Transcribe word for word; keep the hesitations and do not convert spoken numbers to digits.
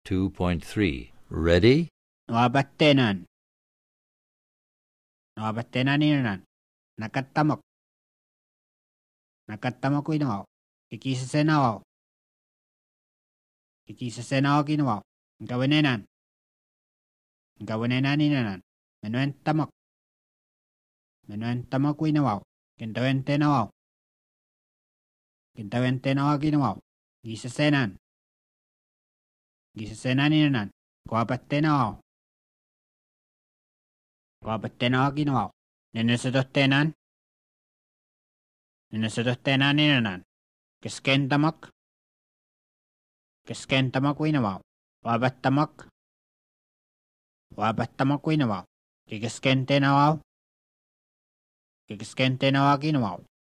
two point three. Ready? Nuabattenan. Nuabattenaninanan. Nakattamak. Nakattamakuinawao. Kikisasenawao. Kikisasenawao kinawao. Gawanenan. Gawanenaninanan. Menuentamak. Menuentamakuinawao. Kintawentenawao. Kintawentenawao kinawao. Gisasenan. Gisasenaninanan. Kuapattenawao. Kuapattenawao kinawao. Nennesatohtenan. Nennesatohtenaninanan. Keskentamak. Keskentamakuinawao. Kuapattamak. Kuapattamakuinawao. Kikeskentenawao. Kikeskentenawao kinawao.